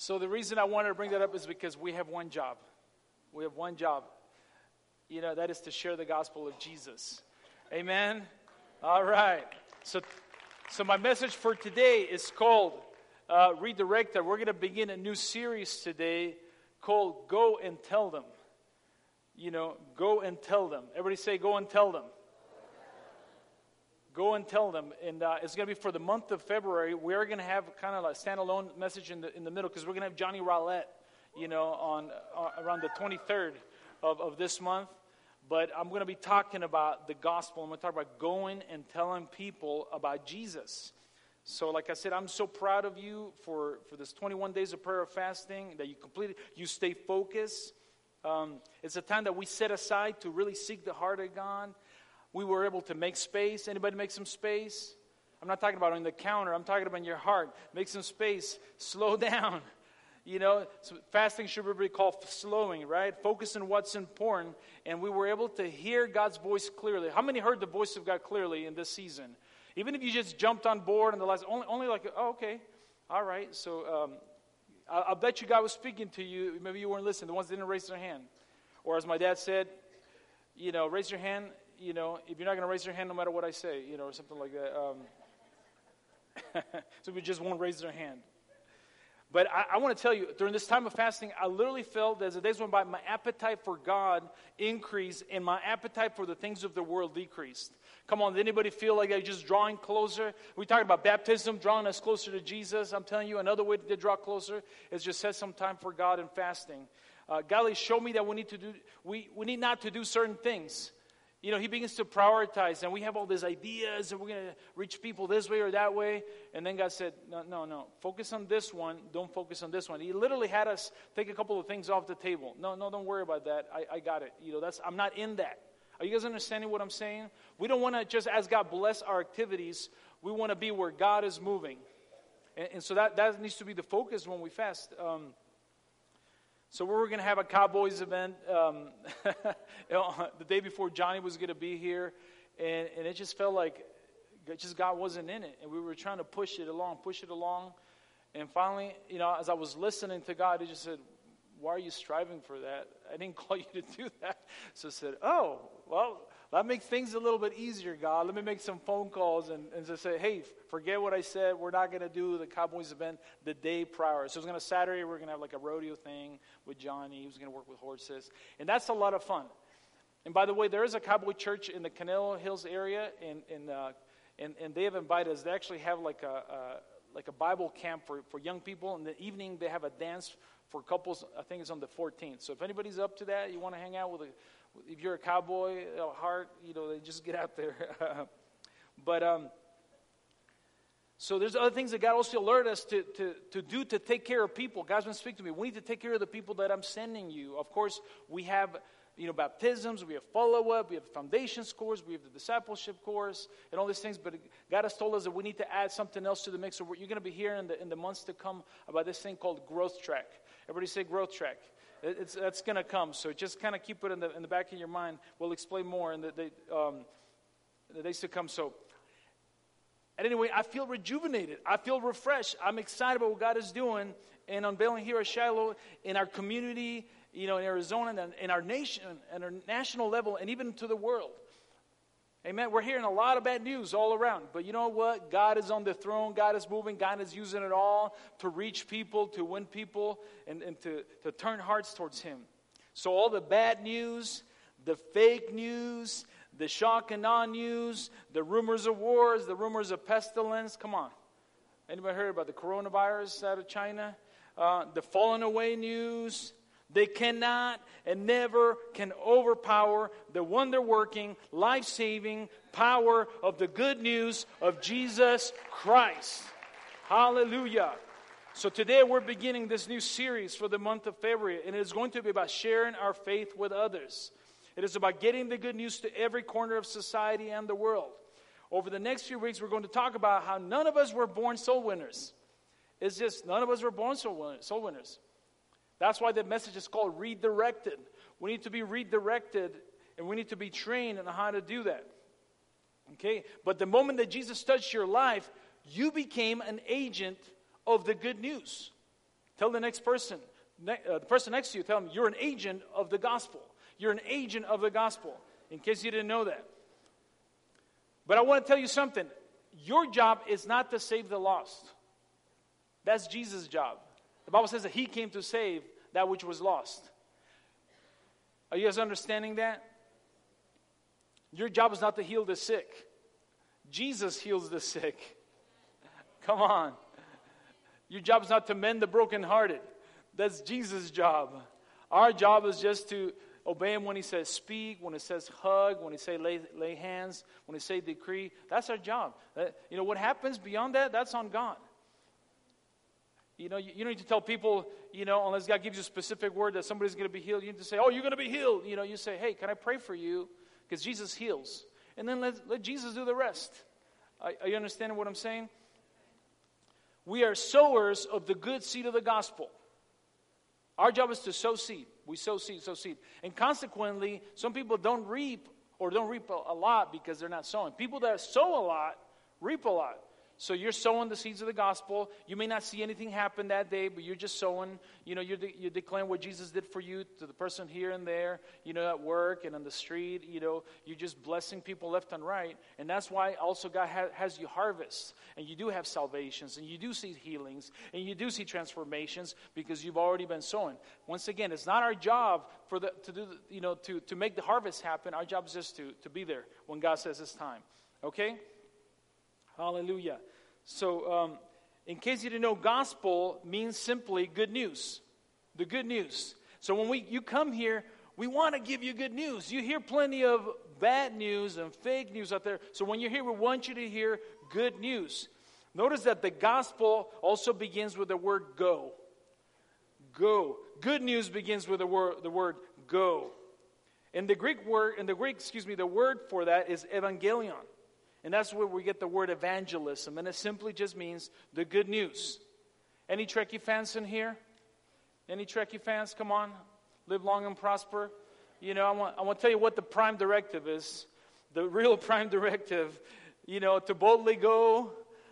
So the reason I wanted to bring that up is because we have one job. We have one job. That is to share the gospel of Jesus. Amen? All right. So my message for today is called Redirected. We're going to begin a new series today called Go and Tell Them. Go and tell them. Everybody say, go and tell them. Go and tell them. And it's going to be for the month of February. We're going to have kind of a standalone message in the middle because we're going to have Johnny Rowlett, on around the 23rd of this month. But I'm going to be talking about the gospel. I'm going to talk about going and telling people about Jesus. So like I said, I'm so proud of you for this 21 days of prayer and fasting that you completed. You stay focused. It's a time that we set aside to really seek the heart of God. We were able to make space. Anybody make some space? I'm not talking about on the counter. I'm talking about in your heart. Make some space. Slow down. So fasting should be called slowing, right? Focus on what's important. And we were able to hear God's voice clearly. How many heard the voice of God clearly in this season? Even if you just jumped on board in the last, only like, oh, okay, all right. So I'll bet you God was speaking to you. Maybe you weren't listening. The ones that didn't raise their hand. Or as my dad said, raise your hand. If you're not going to raise your hand no matter what I say, or something like that. So we just won't raise their hand. But I want to tell you, during this time of fasting, I literally felt as the days went by, my appetite for God increased and my appetite for the things of the world decreased. Come on, did anybody feel like they're just drawing closer? We talked about baptism, drawing us closer to Jesus. I'm telling you, another way to draw closer is just set some time for God and fasting. God showed me that we need not to do certain things. He begins to prioritize, and we have all these ideas, and we're going to reach people this way or that way. And then God said, no, focus on this one. Don't focus on this one. He literally had us take a couple of things off the table. No, don't worry about that. I got it. I'm not in that. Are you guys understanding what I'm saying? We don't want to just ask God bless our activities. We want to be where God is moving. And so that needs to be the focus when we fast. So we were going to have a Cowboys event the day before Johnny was going to be here, and it just felt like God wasn't in it, and we were trying to push it along, and finally, as I was listening to God, He just said, "Why are you striving for that? I didn't call you to do that." So I said, "Oh, well, that makes things a little bit easier, God. Let me make some phone calls and just say, hey, forget what I said. We're not going to do the Cowboys event the day prior." So it was going to Saturday. We're going to have like a rodeo thing with Johnny. He was going to work with horses. And that's a lot of fun. And by the way, there is a Cowboy church in the Canelo Hills area, and they have invited us. They actually have like a Bible camp for young people. In the evening, they have a dance for couples. I think it's on the 14th. So if anybody's up to that, you want to hang out if you're a cowboy heart, they just get out there. But so there's other things that God also alerted us to do to take care of people. God's been speaking to me. We need to take care of the people that I'm sending you. Of course, we have baptisms, we have follow-up, we have the foundations course, we have the discipleship course, and all these things. But God has told us that we need to add something else to the mix. So you're going to be hearing in the months to come about this thing called Growth Track. Everybody say Growth Track. That's going to come. So just kind of keep it in the back of your mind. We'll explain more in the days to come. So, and anyway, I feel rejuvenated. I feel refreshed. I'm excited about what God is doing and unveiling here at Shiloh, in our community, in Arizona, and in our nation, and our national level, and even to the world. Amen. We're hearing a lot of bad news all around. But you know what? God is on the throne. God is moving. God is using it all to reach people, to win people, and to turn hearts towards Him. So all the bad news, the fake news, the shock and awe news, the rumors of wars, the rumors of pestilence. Come on. Anybody heard about the coronavirus out of China? The fallen away news. They cannot and never can overpower the wonder-working, life-saving power of the good news of Jesus Christ. Hallelujah. So today we're beginning this new series for the month of February, and it is going to be about sharing our faith with others. It is about getting the good news to every corner of society and the world. Over the next few weeks, we're going to talk about how none of us were born soul winners. It's just none of us were born soul winners. That's why the message is called Redirected. We need to be redirected, and we need to be trained on how to do that. Okay? But the moment that Jesus touched your life, you became an agent of the good news. Tell the next person, the person next to you, tell them, you're an agent of the gospel. You're an agent of the gospel, in case you didn't know that. But I want to tell you something. Your job is not to save the lost. That's Jesus' job. The Bible says that He came to save that which was lost. Are you guys understanding that? Your job is not to heal the sick. Jesus heals the sick. Come on. Your job is not to mend the brokenhearted. That's Jesus' job. Our job is just to obey Him when He says speak, when He says hug, when He says lay hands, when He says decree. That's our job. What happens beyond that, that's on God. You don't need to tell people, unless God gives you a specific word that somebody's going to be healed. You need to say, oh, you're going to be healed. You say, hey, can I pray for you? Because Jesus heals. And then let Jesus do the rest. Are you understanding what I'm saying? We are sowers of the good seed of the gospel. Our job is to sow seed. We sow seed, sow seed. And consequently, some people don't reap a lot because they're not sowing. People that sow a lot, reap a lot. So you're sowing the seeds of the gospel. You may not see anything happen that day, but you're just sowing. You're declaring what Jesus did for you to the person here and there, at work and on the street. You're just blessing people left and right. And that's why also God has you harvest. And you do have salvations, and you do see healings, and you do see transformations because you've already been sowing. Once again, it's not our job to make the harvest happen. Our job is just to be there when God says it's time. Okay? Hallelujah. So, in case you didn't know, gospel means simply good news. The good news. So when you come here, we want to give you good news. You hear plenty of bad news and fake news out there. So when you're here, we want you to hear good news. Notice that the gospel also begins with the word go. Go. Good news begins with the word go. And the word for that is evangelion. And that's where we get the word evangelism. And it simply just means the good news. Any Trekkie fans in here? Any Trekkie fans? Come on. Live long and prosper. I want to tell you what the prime directive is. The real prime directive, to boldly go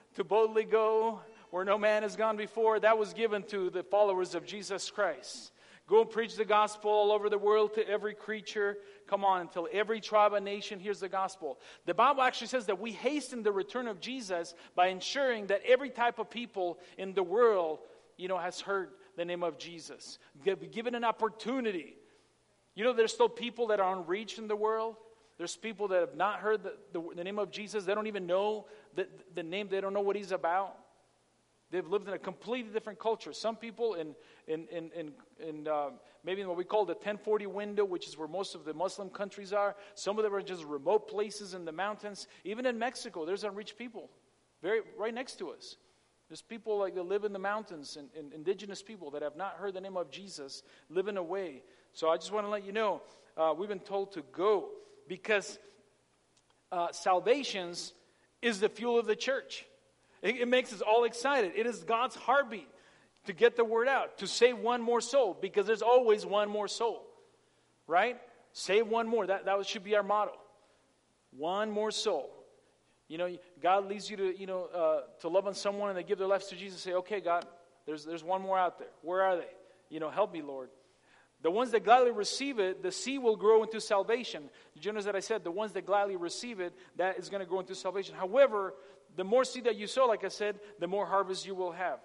where no man has gone before. That was given to the followers of Jesus Christ. Go and preach the gospel all over the world to every creature. Come on, until every tribe and nation hears the gospel. The Bible actually says that we hasten the return of Jesus by ensuring that every type of people in the world, has heard the name of Jesus. Given an opportunity. There's still people that are unreached in the world. There's people that have not heard the name of Jesus. They don't even know the name. They don't know what He's about. They've lived in a completely different culture. Some people in maybe in what we call the 1040 window, which is where most of the Muslim countries are. Some of them are just remote places in the mountains. Even in Mexico, there's unreached people right next to us. There's people that live in the mountains and indigenous people that have not heard the name of Jesus living away. So I just want to let you know, we've been told to go because salvations is the fuel of the church. It makes us all excited. It is God's heartbeat to get the word out, to save one more soul, because there's always one more soul, right? Save one more. That should be our motto. One more soul. God leads you to love on someone and they give their lives to Jesus. Say, okay, God, there's one more out there. Where are they? Help me, Lord. The ones that gladly receive it, the seed will grow into salvation. Did you notice that I said the ones that gladly receive it, that is going to grow into salvation. However, the more seed that you sow, like I said, the more harvest you will have.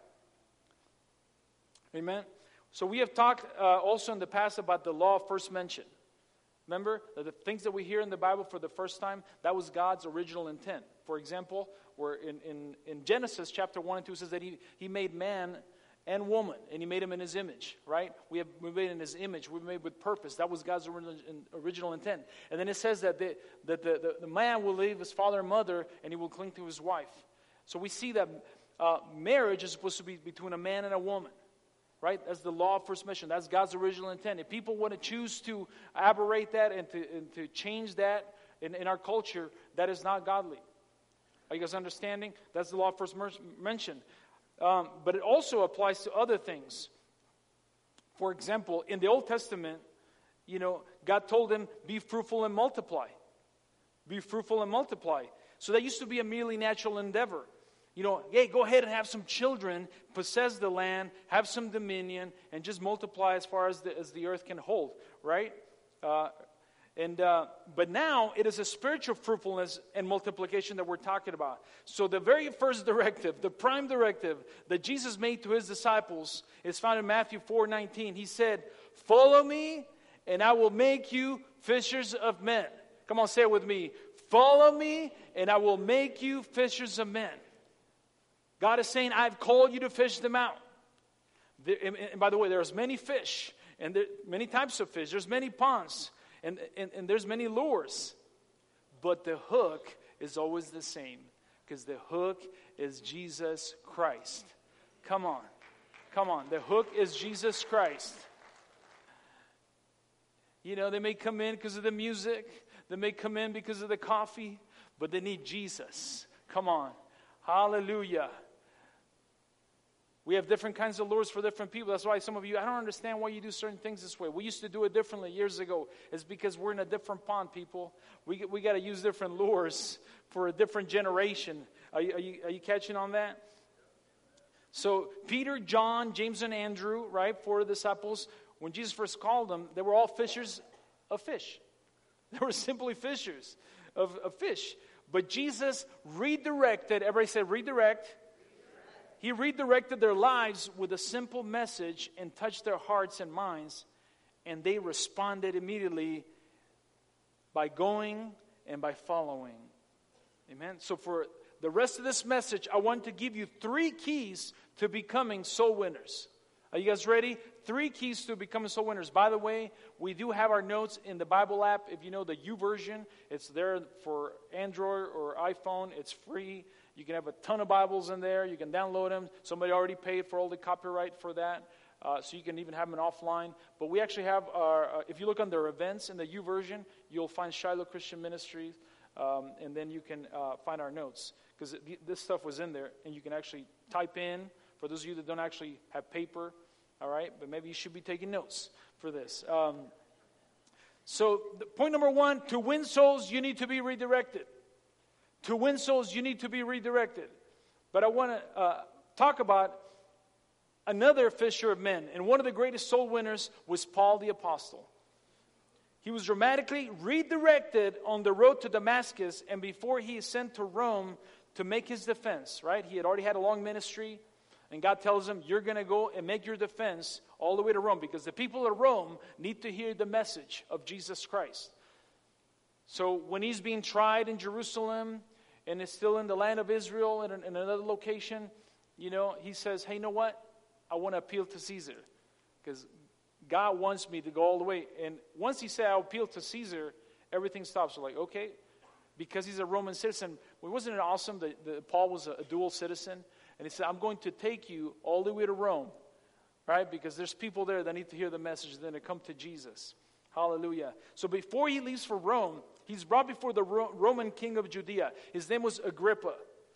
Amen? So we have talked also in the past about the law of first mention. Remember, the things that we hear in the Bible for the first time, that was God's original intent. For example, where in Genesis chapter 1 and 2 says that he made man and woman, and He made them in His image, right? We made in His image. We made with purpose. That was God's original intent. And then it says that the man will leave his father and mother, and he will cling to his wife. So we see that marriage is supposed to be between a man and a woman, right? That's the law of first mention. That's God's original intent. If people want to choose to aberrate that and to change that in our culture, that is not godly. Are you guys understanding? That's the law of first mention. But it also applies to other things. For example, in the Old Testament, God told them, be fruitful and multiply. Be fruitful and multiply. So that used to be a merely natural endeavor. Hey, go ahead and have some children, possess the land, have some dominion, and just multiply as far as the earth can hold, right? But now it is a spiritual fruitfulness and multiplication that we're talking about. So the very first directive, the prime directive that Jesus made to his disciples is found in Matthew 4:19. He said, "Follow me, and I will make you fishers of men." Come on, say it with me. Follow me, and I will make you fishers of men. God is saying, I've called you to fish them out. And by the way, there's many fish, and there many types of fish. There's many ponds, and there's many lures. But the hook is always the same, because the hook is Jesus Christ. Come on. The hook is Jesus Christ. They may come in because of the music. They may come in because of the coffee, but they need Jesus. Come on. Hallelujah. We have different kinds of lures for different people. That's why some of you, I don't understand why you do certain things this way. We used to do it differently years ago. It's because we're in a different pond, people. We got to use different lures for a different generation. Are you catching on that? So Peter, John, James, and Andrew, right, 4 disciples, when Jesus first called them, they were all fishers of fish. They were simply fishers of fish. But Jesus redirected, everybody say redirect. He redirected their lives with a simple message and touched their hearts and minds. And they responded immediately by going and by following. Amen. So for the rest of this message, I want to give you 3 keys to becoming soul winners. Are you guys ready? 3 keys to becoming soul winners. By the way, we do have our notes in the Bible app. If you know the YouVersion, it's there for Android or iPhone. It's free. You can have a ton of Bibles in there. You can download them. Somebody already paid for all the copyright for that. So you can even have them offline. But we actually have if you look under events in the YouVersion, you'll find Shiloh Christian Ministries. And then you can find our notes. Because this stuff was in there. And you can actually type in. For those of you that don't actually have paper. All right? But maybe you should be taking notes for this. So point number 1, to win souls, you need to be redirected. To win souls, you need to be redirected. But I want to talk about another fisher of men. And one of the greatest soul winners was Paul the Apostle. He was dramatically redirected on the road to Damascus, and before he is sent to Rome to make his defense, right? He had already had a long ministry, and God tells him, you're going to go and make your defense all the way to Rome, because the people of Rome need to hear the message of Jesus Christ. So when he's being tried in Jerusalem, and is still in the land of Israel in another location, he says, hey, you know what? I want to appeal to Caesar, because God wants me to go all the way. And once he said, I'll appeal to Caesar, everything stops. We're like, okay, because he's a Roman citizen. Wasn't it awesome that Paul was a dual citizen? And he said, I'm going to take you all the way to Rome, right? Because there's people there that need to hear the message, then to come to Jesus. Hallelujah. So before he leaves for Rome, he's brought before the Roman king of Judea. His name was Agrippa.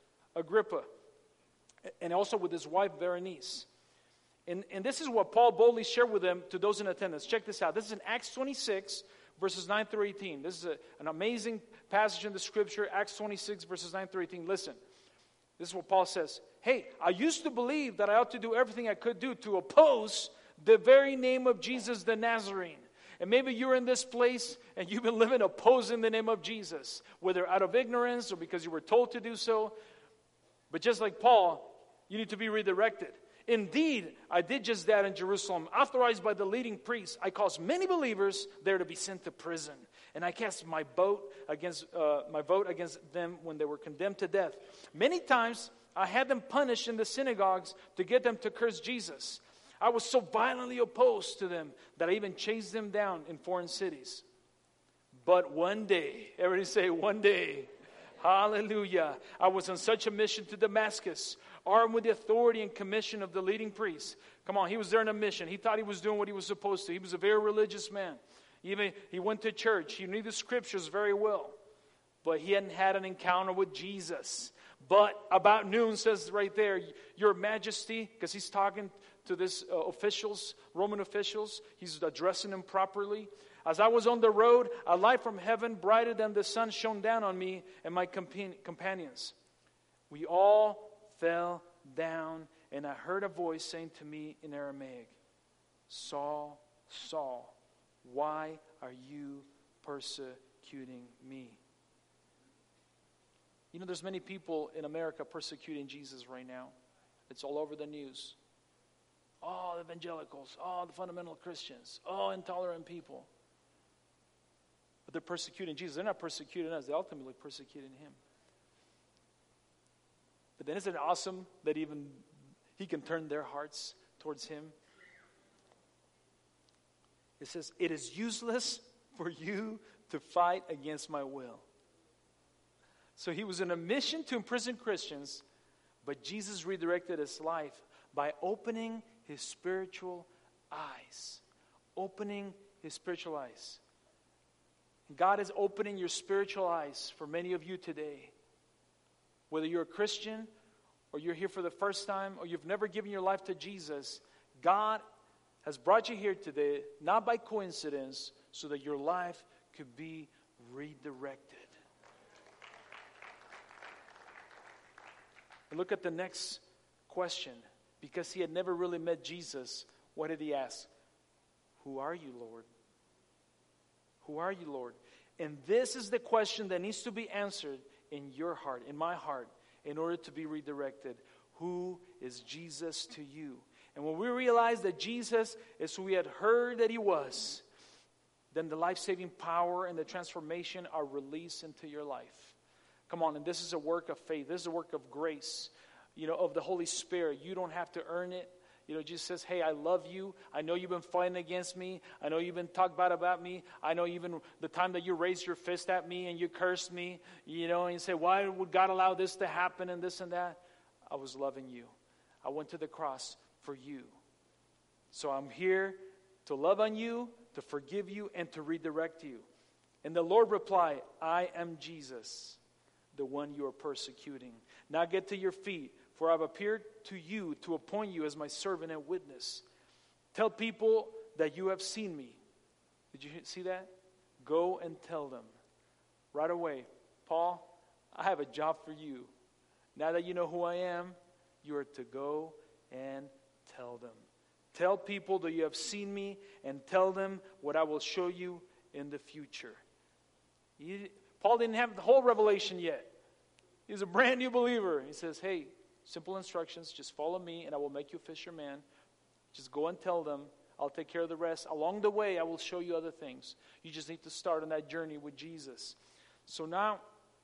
And also with his wife, Berenice. And this is what Paul boldly shared with them to those in attendance. Check this out. This is in Acts 26, verses 9 through 18. This is an amazing passage in the scripture, Acts 26, verses 9 through 18. Listen. This is what Paul says. Hey, I used to believe that I ought to do everything I could do to oppose the very name of Jesus the Nazarene. And maybe you're in this place and you've been living opposing the name of Jesus, whether out of ignorance or because you were told to do so. But just like Paul, you need to be redirected. Indeed, I did just that in Jerusalem. Authorized by the leading priests, I caused many believers there to be sent to prison. And I cast my vote against them when they were condemned to death. Many times, I had them punished in the synagogues to get them to curse Jesus. I was so violently opposed to them that I even chased them down in foreign cities. But one day, everybody say one day, hallelujah, I was on such a mission to Damascus, armed with the authority and commission of the leading priests. Come on, he was there on a mission. He thought he was doing what he was supposed to. He was a very religious man. He went to church. He knew the scriptures very well. But he hadn't had an encounter with Jesus. But about noon, says right there, Your Majesty, because he's talking to this Roman officials. He's addressing them properly. As I was on the road, a light from heaven, brighter than the sun, shone down on me and my companions. We all fell down, and I heard a voice saying to me in Aramaic, Saul, Saul, why are you persecuting me? You know, there's many people in America persecuting Jesus right now. It's all over the news. Oh, the evangelicals. Oh, the fundamental Christians. Oh, intolerant people. But they're persecuting Jesus. They're not persecuting us. They're ultimately persecuting him. But then isn't it awesome that even he can turn their hearts towards him? It says, it is useless for you to fight against my will. So he was on a mission to imprison Christians, but Jesus redirected his life by opening his spiritual eyes. Opening his spiritual eyes. God is opening your spiritual eyes for many of you today. Whether you're a Christian or you're here for the first time or you've never given your life to Jesus, God has brought you here today, not by coincidence, so that your life could be redirected. And look at the next question. Because he had never really met Jesus, what did he ask? Who are you, Lord? Who are you, Lord? And this is the question that needs to be answered in your heart, in my heart, in order to be redirected. Who is Jesus to you? And when we realize that Jesus is who we had heard that he was, then the life-saving power and the transformation are released into your life. Come on, and this is a work of faith. This is a work of grace, of the Holy Spirit. You don't have to earn it. Jesus says, hey, I love you. I know you've been fighting against me. I know you've been talking bad about me. I know even the time that you raised your fist at me and you cursed me, and you say, why would God allow this to happen and this and that? I was loving you. I went to the cross for you. So I'm here to love on you, to forgive you, and to redirect you. And the Lord replied, I am Jesus, the one you are persecuting. Now get to your feet. For I've appeared to you to appoint you as my servant and witness. Tell people that you have seen me. Did you see that? Go and tell them. Right away, Paul, I have a job for you. Now that you know who I am, you are to go and tell them. Tell people that you have seen me and tell them what I will show you in the future. Paul didn't have the whole revelation yet. He's a brand new believer. He says, hey, simple instructions, just follow me and I will make you a fisherman. Just go and tell them. I'll take care of the rest. Along the way, I will show you other things. You just need to start on that journey with Jesus. So now,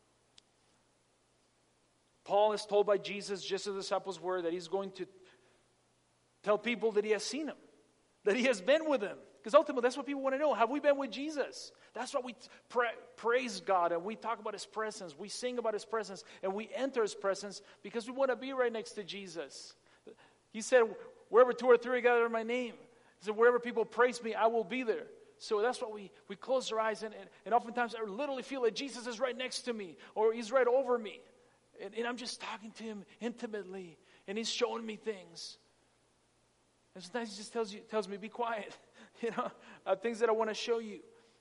Paul is told by Jesus, just as the disciples were, that he's going to tell people that he has seen him, that he has been with him. Because ultimately, that's what people want to know. Have we been with Jesus? That's why we praise God and we talk about his presence. We sing about his presence and we enter his presence because we want to be right next to Jesus. He said, wherever two or three gather in my name, he said, wherever people praise me, I will be there. So that's why we close our eyes and oftentimes I literally feel that Jesus is right next to me or he's right over me. And I'm just talking to him intimately and he's showing me things. And sometimes he just tells me, be quiet. Things that I want to show you.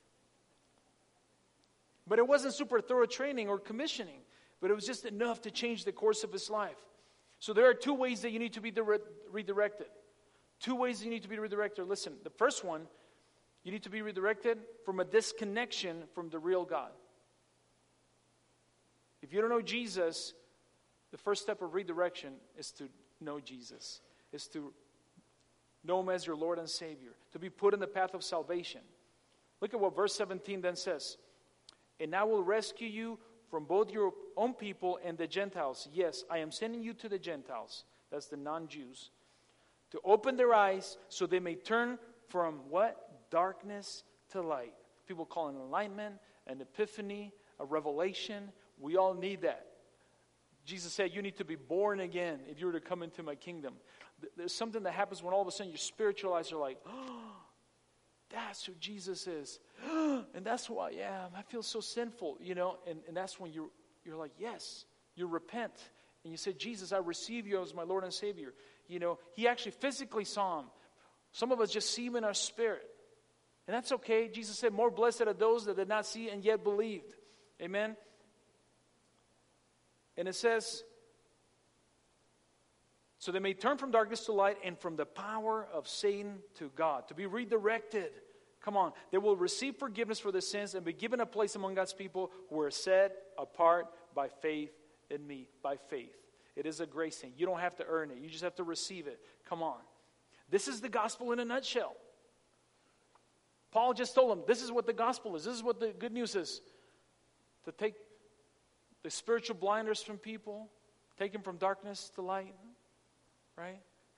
But it wasn't super thorough training or commissioning, but it was just enough to change the course of his life. So there are two ways that you need to be redirected. Two ways that you need to be redirected. Listen, the first one, you need to be redirected from a disconnection from the real God. If you don't know Jesus, the first step of redirection is to know Jesus, is to know him as your Lord and Savior, to be put in the path of salvation. Look at what verse 17 then says. And I will rescue you from both your own people and the Gentiles. Yes, I am sending you to the Gentiles. That's the non-Jews. To open their eyes so they may turn from what? Darkness to light. People call it enlightenment, an epiphany, a revelation. We all need that. Jesus said you need to be born again if you were to come into my kingdom. There's something that happens when all of a sudden your spiritual eyes are like, oh, that's who Jesus is. And that's who I am. I feel so sinful, and that's when you're like, yes, you repent. And you say, Jesus, I receive you as my Lord and Savior. He actually physically saw him. Some of us just see him in our spirit. And that's okay. Jesus said, more blessed are those that did not see and yet believed. Amen? And it says, so they may turn from darkness to light and from the power of Satan to God, to be redirected. Come on. They will receive forgiveness for their sins and be given a place among God's people who are set apart by faith in me, by faith. It is a grace thing. You don't have to earn it. You just have to receive it. Come on. This is the gospel in a nutshell. Paul just told them, this is what the gospel is. This is what the good news is. To take the spiritual blinders from people, take them from darkness to light, right?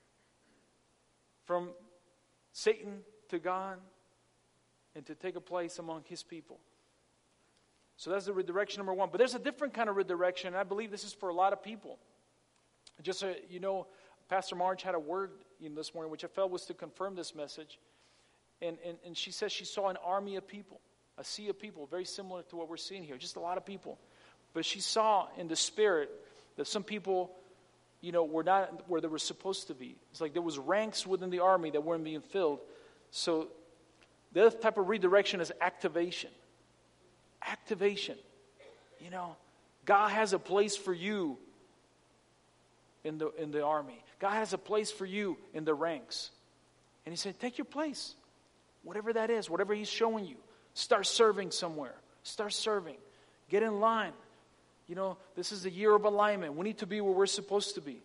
From Satan to God, and to take a place among his people. So that's the redirection number one. But there's a different kind of redirection, and I believe this is for a lot of people. Just so you know, Pastor Marge had a word this morning, which I felt was to confirm this message. And she says she saw an army of people, a sea of people, very similar to what we're seeing here, just a lot of people. But she saw in the spirit that some people, were not where they were supposed to be. It's like there was ranks within the army that weren't being filled. So the other type of redirection is activation. Activation. God has a place for you in the army. God has a place for you in the ranks. And he said, take your place. Whatever that is, whatever he's showing you. Start serving somewhere. Start serving. Get in line. This is the year of alignment. We need to be where we're supposed to be.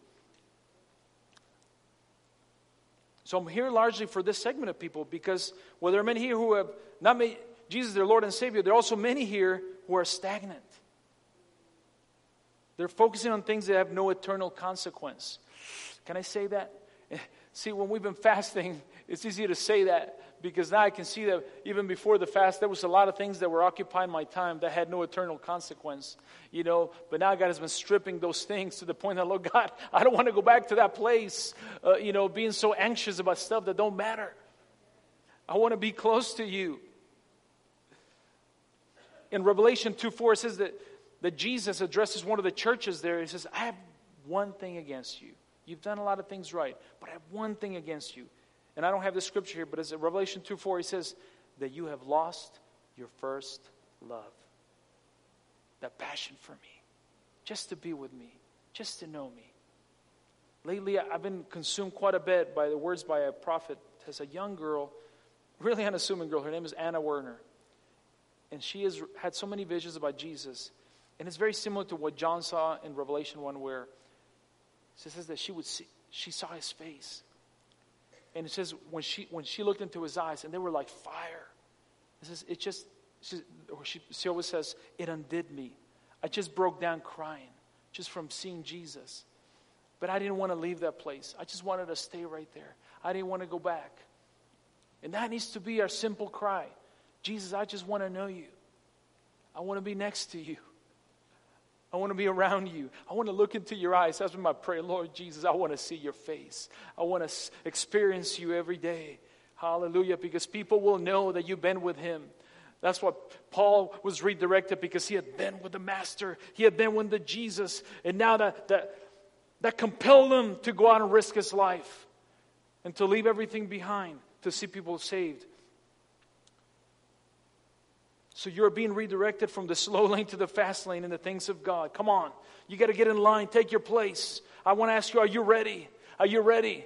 So I'm here largely for this segment of people because while there are many here who have not made Jesus their Lord and Savior, there are also many here who are stagnant. They're focusing on things that have no eternal consequence. Can I say that? See, when we've been fasting, it's easy to say that because now I can see that even before the fast, there was a lot of things that were occupying my time that had no eternal consequence, But now God has been stripping those things to the point that, Lord God, I don't want to go back to that place, being so anxious about stuff that don't matter. I want to be close to you. In Revelation 2:4, it says that Jesus addresses one of the churches there. He says, I have one thing against you. You've done a lot of things right, but I have one thing against you. And I don't have the scripture here, but it's in Revelation 2:4, he says that you have lost your first love. That passion for me. Just to be with me. Just to know me. Lately, I've been consumed quite a bit by the words by a prophet. There's a young girl, really unassuming girl. Her name is Anna Werner. And she has had so many visions about Jesus. And it's very similar to what John saw in Revelation 1, where it says that she saw his face. And it says when she looked into his eyes, and they were like fire. It says she always says, it undid me. I just broke down crying just from seeing Jesus. But I didn't want to leave that place. I just wanted to stay right there. I didn't want to go back. And that needs to be our simple cry. Jesus, I just want to know you. I want to be next to you. I want to be around you. I want to look into your eyes. That's been my prayer. Lord Jesus, I want to see your face. I want to experience you every day. Hallelujah. Because people will know that you've been with him. That's what Paul was redirected because he had been with the Master. He had been with the Jesus. And now that compelled him to go out and risk his life. And to leave everything behind to see people saved. So you're being redirected from the slow lane to the fast lane in the things of God. Come on. You got to get in line. Take your place. I want to ask you, are you ready? Are you ready?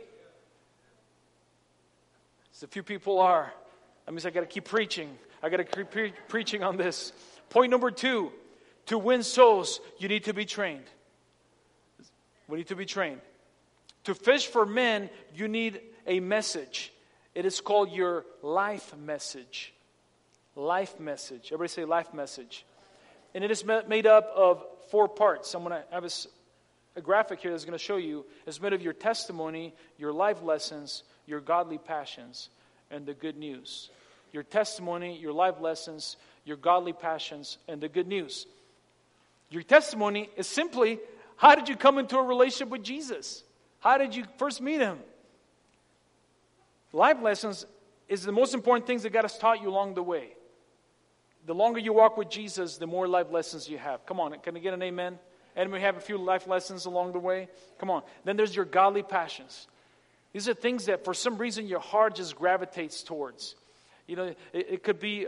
So a few people are. That means I got to keep preaching. I got to keep preaching on this. Point number 2. To win souls, you need to be trained. We need to be trained. To fish for men, you need a message. It is called your life message. Life message. Everybody say life message. And it is made up of 4 parts. I'm going to have a graphic here that's going to show you. It's made of your testimony, your life lessons, your godly passions, and the good news. Your testimony, your life lessons, your godly passions, and the good news. Your testimony is simply, how did you come into a relationship with Jesus? How did you first meet him? Life lessons is the most important things that God has taught you along the way. The longer you walk with Jesus, the more life lessons you have. Come on, can I get an amen? And we have a few life lessons along the way. Come on. Then there's your godly passions. These are things that for some reason your heart just gravitates towards. It could be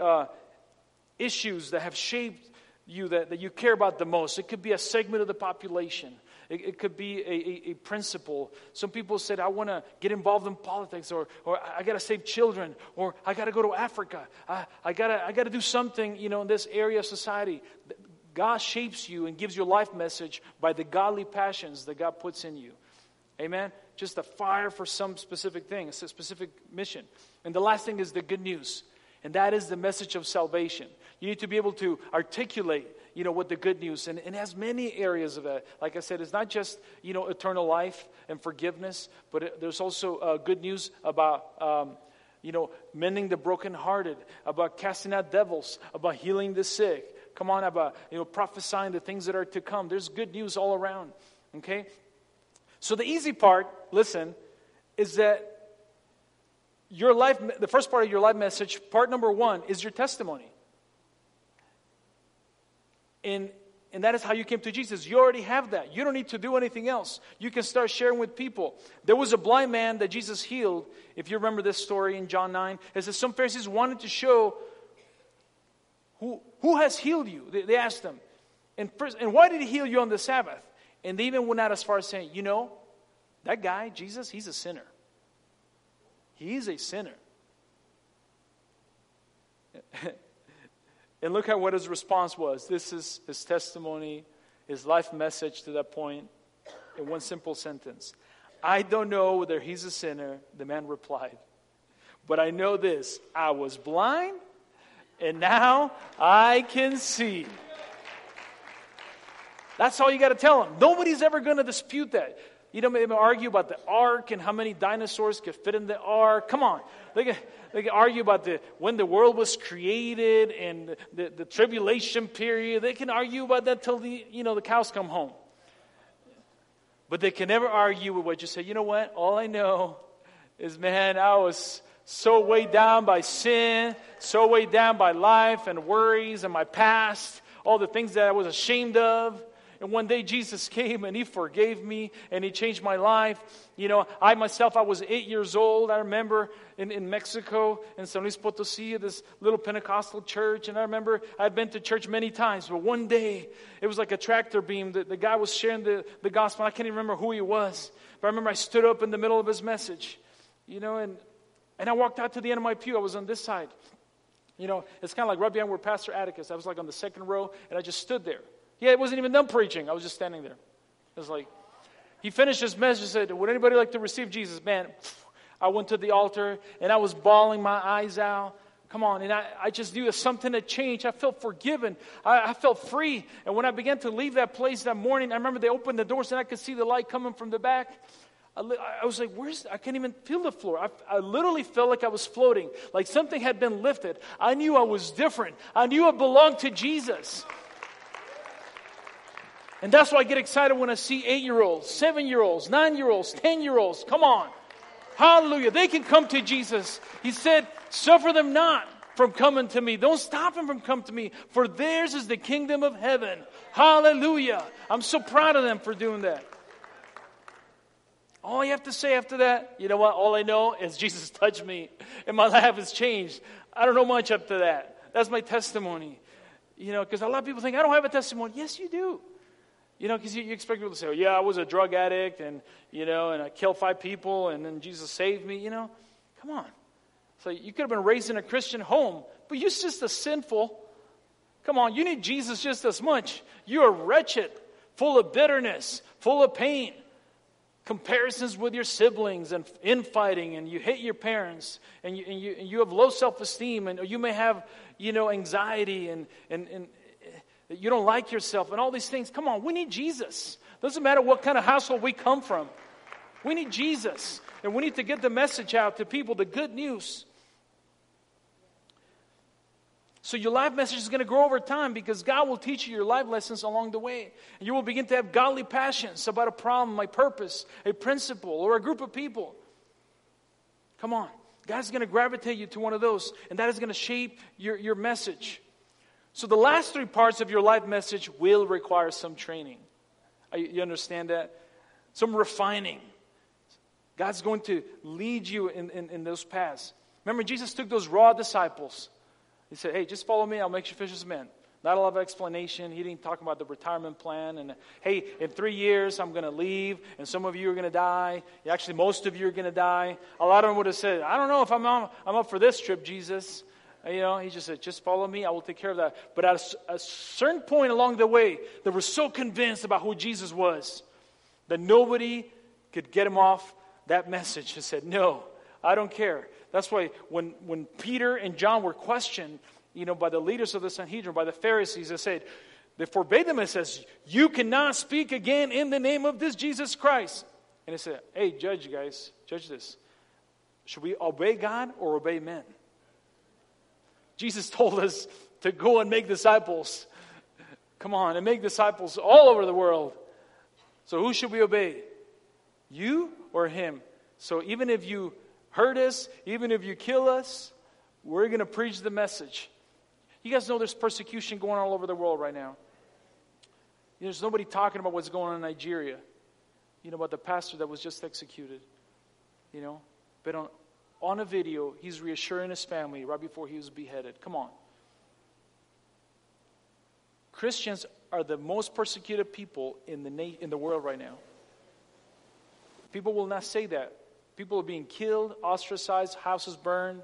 issues that have shaped you that you care about the most. It could be a segment of the population. It could be a principle. Some people said, I want to get involved in politics, or I got to save children, or I got to go to Africa. I got to do something, in this area of society. God shapes you and gives you a life message by the godly passions that God puts in you. Amen? Just a fire for some specific thing, a specific mission. And the last thing is the good news. And that is the message of salvation. You need to be able to articulate, what the good news. And it has many areas of that. Like I said, it's not just, eternal life and forgiveness. But there's also good news about, mending the brokenhearted. About casting out devils. About healing the sick. Come on, about, prophesying the things that are to come. There's good news all around. Okay? So the easy part, listen, is that your life, the first part of your life message, part number 1, is your testimony. And that is how you came to Jesus. You already have that. You don't need to do anything else. You can start sharing with people. There was a blind man that Jesus healed. If you remember this story in John 9, it says some Pharisees wanted to show who has healed you. They asked him. And why did he heal you on the Sabbath? And they even went out as far as saying, that guy, Jesus, he's a sinner. He's a sinner. And look at what his response was. This is his testimony, his life message to that point, in one simple sentence. I don't know whether he's a sinner, the man replied. But I know this, I was blind, and now I can see. That's all you got to tell him. Nobody's ever going to dispute that. Maybe argue about the ark and how many dinosaurs could fit in the ark. Come on. They can argue about when the world was created and the tribulation period. They can argue about that till the cows come home. But they can never argue with what you say. You know what? All I know is, man, I was so weighed down by sin, so weighed down by life and worries and my past, all the things that I was ashamed of. And one day Jesus came and He forgave me and He changed my life. I myself, I was 8 years old. I remember in Mexico, in San Luis Potosí, this little Pentecostal church. And I remember I'd been to church many times. But one day, it was like a tractor beam. The guy was sharing the gospel. I can't even remember who he was. But I remember I stood up in the middle of his message. And I walked out to the end of my pew. I was on this side. It's kind of like right behind where Pastor Atticus. I was like on the second row. And I just stood there. Yeah, it wasn't even done preaching. I was just standing there. It was like, he finished his message and said, would anybody like to receive Jesus? Man, I went to the altar and I was bawling my eyes out. Come on. And I just knew that something had changed. I felt forgiven. I felt free. And when I began to leave that place that morning, I remember they opened the doors and I could see the light coming from the back. I was like, I can't even feel the floor. I literally felt like I was floating, like something had been lifted. I knew I was different. I knew I belonged to Jesus. And that's why I get excited when I see 8-year-olds, 7-year-olds, 9-year-olds, 10-year-olds. Come on. Hallelujah. They can come to Jesus. He said, suffer them not from coming to me. Don't stop them from coming to me, for theirs is the kingdom of heaven. Hallelujah. I'm so proud of them for doing that. All you have to say after that, you know what? All I know is Jesus touched me and my life has changed. I don't know much up to that. That's my testimony. Because a lot of people think, I don't have a testimony. Yes, you do. Because you expect people to say, I was a drug addict and I killed 5 people and then Jesus saved me, Come on. So you could have been raised in a Christian home, but you're just as sinful. Come on, you need Jesus just as much. You are wretched, full of bitterness, full of pain. Comparisons with your siblings and infighting, and you hate your parents, and you have low self-esteem, and you may have, anxiety and you don't like yourself and all these things. Come on, we need Jesus. Doesn't matter what kind of household we come from. We need Jesus. And we need to get the message out to people, the good news. So your life message is going to grow over time because God will teach you your life lessons along the way. And you will begin to have godly passions about a problem, a purpose, a principle, or a group of people. Come on. God's going to gravitate you to one of those. And that is going to shape your message. So the last 3 parts of your life message will require some training. You understand that? Some refining. God's going to lead you in those paths. Remember, Jesus took those raw disciples. He said, hey, just follow me. I'll make you fishers of men. Not a lot of explanation. He didn't talk about the retirement plan. And, hey, in 3 years, I'm going to leave. And some of you are going to die. Actually, most of you are going to die. A lot of them would have said, I don't know if I'm up for this trip, Jesus. He just said, just follow me. I will take care of that. But at a certain point along the way, they were so convinced about who Jesus was that nobody could get him off that message. He said, no, I don't care. That's why when Peter and John were questioned, by the leaders of the Sanhedrin, by the Pharisees, they forbade them. It says, you cannot speak again in the name of this Jesus Christ. And they said, hey, judge this. Should we obey God or obey men? Jesus told us to go and make disciples. Come on, and make disciples all over the world. So who should we obey? You or him? So even if you hurt us, even if you kill us, we're going to preach the message. You guys know there's persecution going on all over the world right now. There's nobody talking about what's going on in Nigeria. About the pastor that was just executed. But on a video, he's reassuring his family right before he was beheaded. Come on. Christians are the most persecuted people in the world right now. People will not say that. People are being killed, ostracized, houses burned.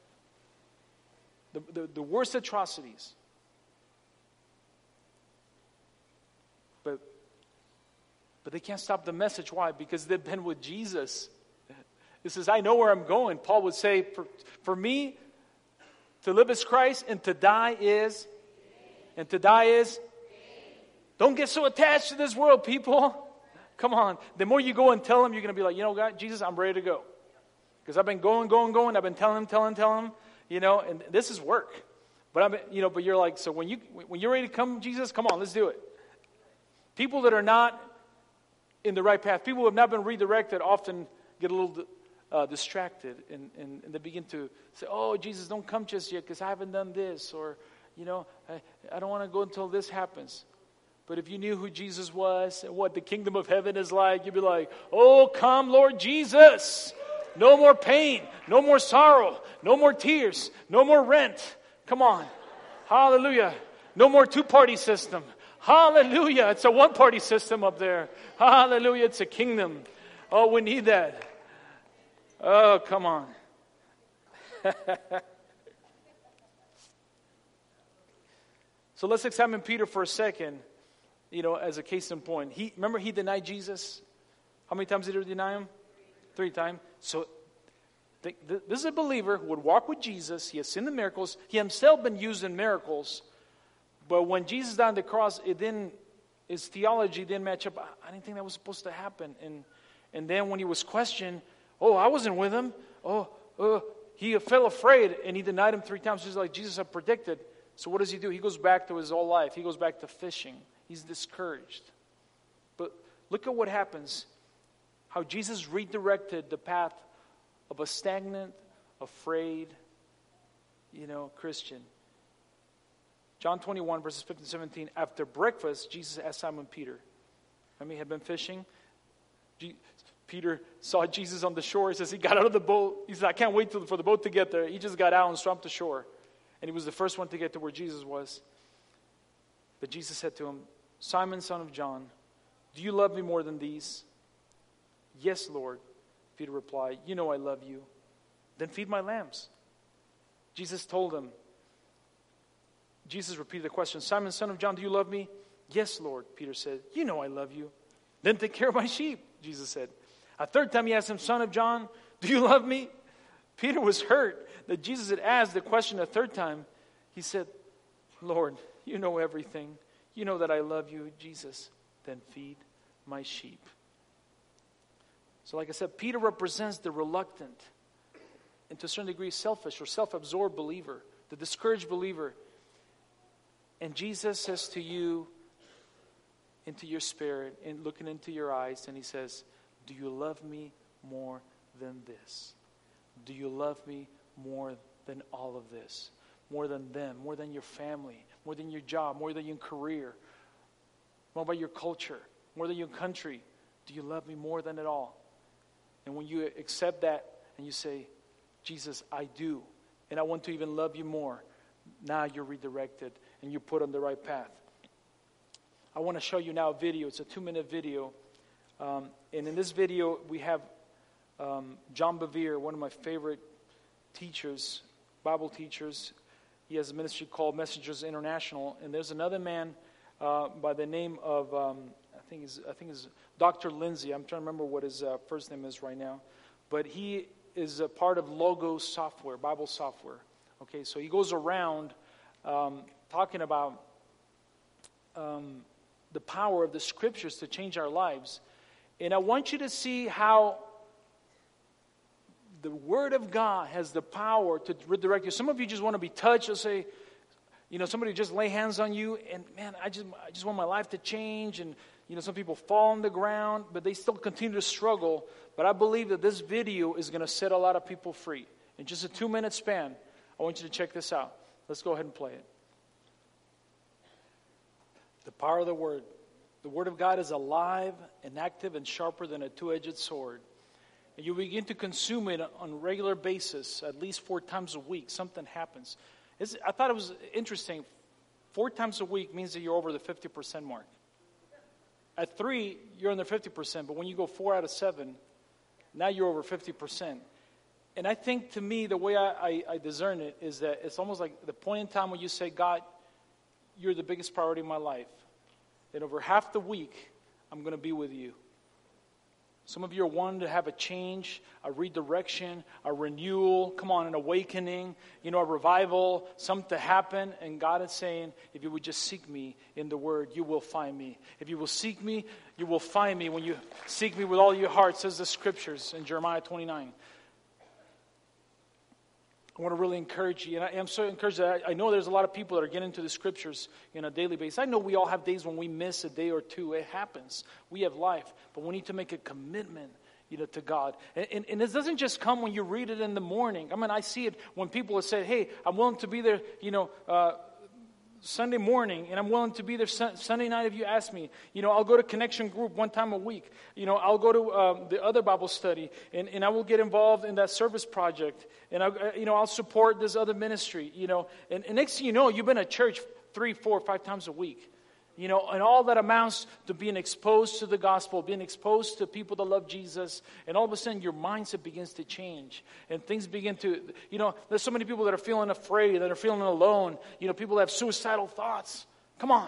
The worst atrocities. But they can't stop the message. Why? Because they've been with Jesus. It says, I know where I'm going. Paul would say, for me, to live is Christ, and to die is. Don't get so attached to this world, people. Come on. The more you go and tell them, you're going to be like, God, Jesus, I'm ready to go. Because I've been going. I've been telling him. And this is work. But but you're like, so when you're ready to come, Jesus, come on, let's do it. People that are not in the right path, people who have not been redirected, often get a little distracted, and they begin to say, oh, Jesus, don't come just yet because I haven't done this, or I don't want to go until this happens. But if you knew who Jesus was and what the kingdom of heaven is like, you'd be like, oh, come, Lord Jesus. No more pain, no more sorrow, no more tears, no more rent. Come on. Hallelujah. No more two-party system. Hallelujah. It's a one-party system up there. Hallelujah. It's a kingdom. Oh, we need that. Oh, come on. So let's examine Peter for a second, as a case in point. Remember he denied Jesus? How many times did he deny him? 3 times. So this is a believer who would walk with Jesus. He has seen the miracles. He himself been used in miracles. But when Jesus died on the cross, his theology didn't match up. I didn't think that was supposed to happen. And then when he was questioned, oh, I wasn't with him. He fell afraid and he denied him 3 times, just like Jesus had predicted. So what does he do? He goes back to his old life. He goes back to fishing. He's discouraged. But look at what happens. How Jesus redirected the path of a stagnant, afraid, Christian. John 21, verses 15 and 17. After breakfast, Jesus asked Simon Peter. He had been fishing. Peter saw Jesus on the shore. He says he got out of the boat. He said, I can't wait for the boat to get there. He just got out and swamped the shore. And he was the first one to get to where Jesus was. But Jesus said to him, Simon, son of John, do you love me more than these? Yes, Lord, Peter replied. You know I love you. Then feed my lambs. Jesus told him. Jesus repeated the question, Simon, son of John, do you love me? Yes, Lord, Peter said. You know I love you. Then take care of my sheep, Jesus said. A 3rd time he asked him, son of John, do you love me? Peter was hurt that Jesus had asked the question a 3rd time. He said, Lord, you know everything. You know that I love you, Jesus. Then feed my sheep. So like I said, Peter represents the reluctant and to a certain degree selfish or self-absorbed believer, the discouraged believer. And Jesus says to you, into your spirit, and looking into your eyes, and he says, do you love me more than this? Do you love me more than all of this? More than them, more than your family, more than your job, more than your career, more about your culture, more than your country? Do you love me more than it all? And when you accept that and you say, Jesus, I do, and I want to even love you more, now you're redirected and you're put on the right path. I want to show you now a video. It's a 2-minute video. And in this video, we have John Bevere, one of my favorite teachers, Bible teachers. He has a ministry called Messengers International. And there's another man by the name of, I think is Dr. Lindsay. I'm trying to remember what his first name is right now. But he is a part of Logos Software, Bible software. Okay, so he goes around talking about the power of the Scriptures to change our lives. And I want you to see how the Word of God has the power to redirect you. Some of you just want to be touched. You'll say, somebody just lay hands on you, and man, I just want my life to change. And some people fall on the ground, but they still continue to struggle. But I believe that this video is going to set a lot of people free. In just a 2-minute span, I want you to check this out. Let's go ahead and play it. The power of the Word. The Word of God is alive and active and sharper than a 2-edged sword. And you begin to consume it on a regular basis, at least 4 times a week. Something happens. I thought it was interesting. 4 times a week means that you're over the 50% mark. At 3, you're under 50%. But when you go 4 out of 7, now you're over 50%. And I think, to me, the way I discern it is that it's almost like the point in time when you say, God, you're the biggest priority in my life. Then over half the week, I'm going to be with you. Some of you are wanting to have a change, a redirection, a renewal, an awakening, a revival, something to happen. And God is saying, if you would just seek me in the Word, you will find me. If you will seek me, you will find me when you seek me with all your heart, says the Scriptures in Jeremiah 29. I want to really encourage you, and I am so encouraged that I know there's a lot of people that are getting into the Scriptures on a daily basis. I know we all have days when we miss a day or two. It happens. We have life, but we need to make a commitment, to God. And this doesn't just come when you read it in the morning. I see it when people have said, hey, I'm willing to be there, Sunday morning, and I'm willing to be there Sunday night if you ask me. I'll go to Connection Group 1 time a week. I'll go to the other Bible study, and I will get involved in that service project. And I'll support this other ministry. And next thing you know, you've been at church 3, 4, 5 times a week. And all that amounts to being exposed to the gospel, being exposed to people that love Jesus, and all of a sudden your mindset begins to change, and things begin to, there's so many people that are feeling afraid, that are feeling alone, people that have suicidal thoughts. Come on.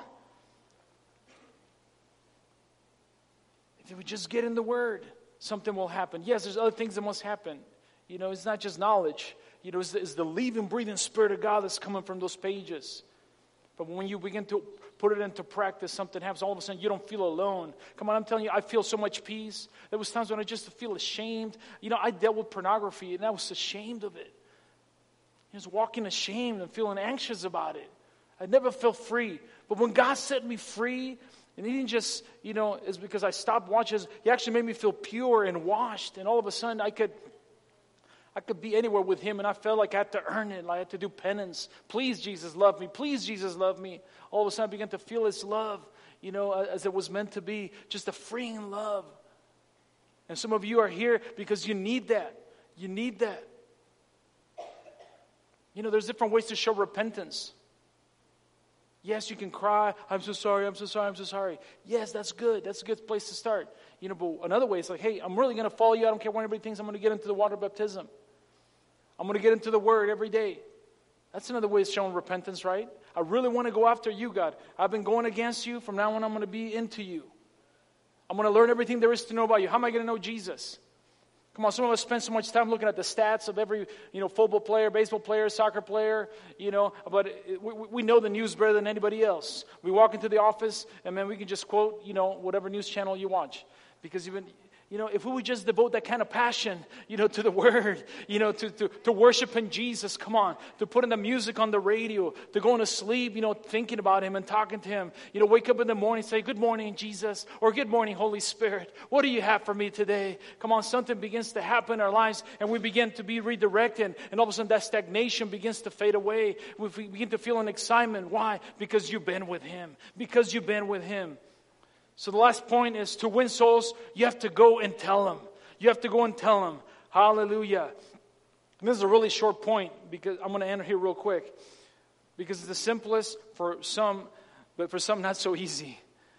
If you would just get in the Word, something will happen. Yes, there's other things that must happen. It's not just knowledge. It's the living, breathing Spirit of God that's coming from those pages. But when you begin to put it into practice, something happens. All of a sudden, you don't feel alone. Come on, I'm telling you, I feel so much peace. There was times when I just feel ashamed. I dealt with pornography, and I was ashamed of it. I was walking ashamed and feeling anxious about it. I never felt free. But when God set me free, and He didn't just, it's because I stopped watching. He actually made me feel pure and washed. And all of a sudden, I could be anywhere with Him, and I felt like I had to earn it. Like I had to do penance. Please, Jesus, love me. Please, Jesus, love me. All of a sudden, I began to feel His love, as it was meant to be. Just a freeing love. And some of you are here because you need that. You need that. There's different ways to show repentance. Yes, you can cry. I'm so sorry. I'm so sorry. I'm so sorry. Yes, that's good. That's a good place to start. But another way is like, hey, I'm really going to follow you. I don't care what anybody thinks. I'm going to get into the water baptism. I'm going to get into the Word every day. That's another way of showing repentance, right? I really want to go after you, God. I've been going against you. From now on, I'm going to be into you. I'm going to learn everything there is to know about you. How am I going to know Jesus? Come on, some of us spend so much time looking at the stats of every, football player, baseball player, soccer player, but we know the news better than anybody else. We walk into the office, and man, we can just quote, whatever news channel you watch. Because even, if we would just devote that kind of passion, to the Word, to worshiping Jesus, come on, to putting the music on the radio, to going to sleep, thinking about Him and talking to Him, wake up in the morning, say, good morning, Jesus, or good morning, Holy Spirit. What do you have for me today? Come on, something begins to happen in our lives, and we begin to be redirected, and all of a sudden that stagnation begins to fade away. We begin to feel an excitement. Why? Because you've been with Him. Because you've been with Him. So the last point is, to win souls, you have to go and tell them. You have to go and tell them. Hallelujah. And this is a really short point, because I'm going to end here real quick. Because it's the simplest for some, but for some not so easy.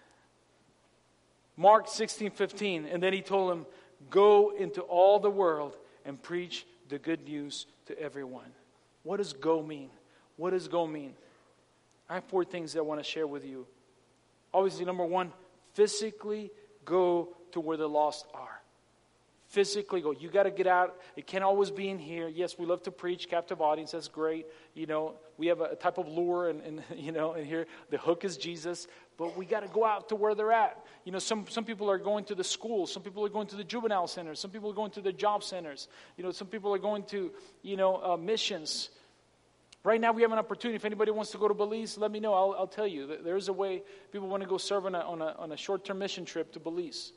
Mark 16:15, and then he told him, go into all the world and preach the good news to everyone. What does go mean? What does go mean? I have 4 things that I want to share with you. Obviously, number 1, physically go to where the lost are. Physically go. You got to get out. It can't always be in here. Yes, we love to preach, captive audience. That's great. You know, we have a type of lure, and you know, and here the hook is Jesus. But we got to go out to where they're at. You know, some people are going to the schools. Some people are going to the juvenile centers. Some people are going to the job centers. You know, some people are going to, missions. Right now we have an opportunity. If anybody wants to go to Belize, let me know. I'll tell you. There's a way people want to go serve on a short-term mission trip to Belize.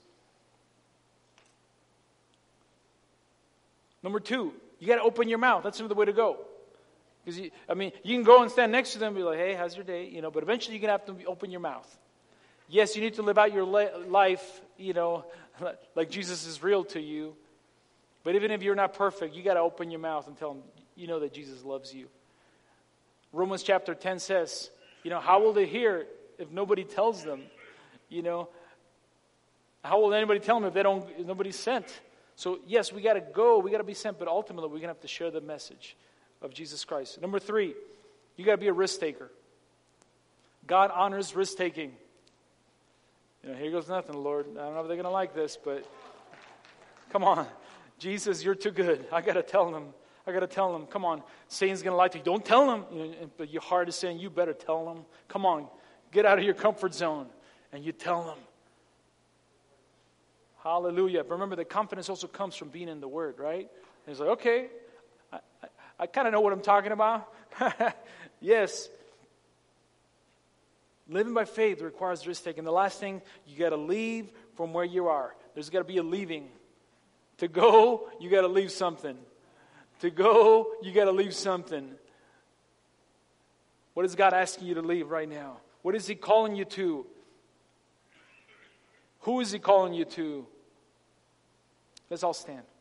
Number 2, you got to open your mouth. That's the way to go. Because you can go and stand next to them and be like, hey, how's your day? You know, but eventually you're going to have to open your mouth. Yes, you need to live out your life, like Jesus is real to you. But even if you're not perfect, you got to open your mouth and tell them, you know that Jesus loves you. Romans chapter 10 says, how will they hear if nobody tells them? How will anybody tell them if nobody's sent? So yes, we got to go, we got to be sent, but ultimately we're going to have to share the message of Jesus Christ. Number 3, you got to be a risk taker. God honors risk taking. Here goes nothing, Lord. I don't know if they're going to like this, but come on. Jesus, you're too good. I got to tell them. Come on. Satan's going to lie to you. Don't tell them. But your heart is saying, you better tell them. Come on. Get out of your comfort zone. And you tell them. Hallelujah. But remember, the confidence also comes from being in the Word, right? And it's like, okay, I kind of know what I'm talking about. Yes. Living by faith requires risk-taking. The last thing, you got to leave from where you are. There's got to be a leaving. To go, you got to leave something. To go, you got to leave something. What is God asking you to leave right now? What is He calling you to? Who is He calling you to? Let's all stand.